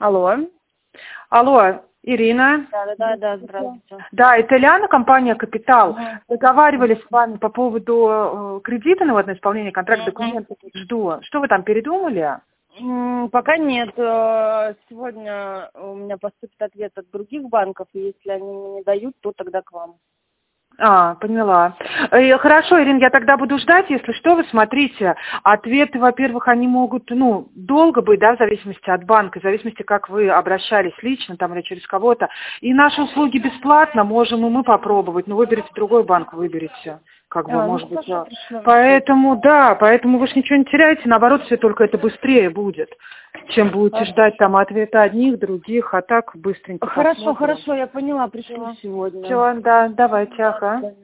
Алло. Алло, Ирина. Да, здравствуйте. Да, это Ляна, компания «Капитал». Ага. Договаривались с вами по поводу кредита на исполнение контракта, документов жду. Что вы там передумали? Пока нет. Сегодня у меня поступит ответ от других банков, и если они мне не дают, то тогда к вам. Поняла. Хорошо, Ирина, я тогда буду ждать, если что, вы смотрите. Ответы, во-первых, они могут, долго быть, да, в зависимости от банка, в зависимости, как вы обращались лично там или через кого-то. И наши услуги бесплатно, можем и мы попробовать, но выберите другой банк, выберите. Может быть, да. Поэтому вы же ничего не теряете, наоборот, все только это быстрее будет, чем будете ждать там ответа одних, других, а так быстренько. Хорошо, я поняла, пришлю сегодня. Все, да, давайте, ага.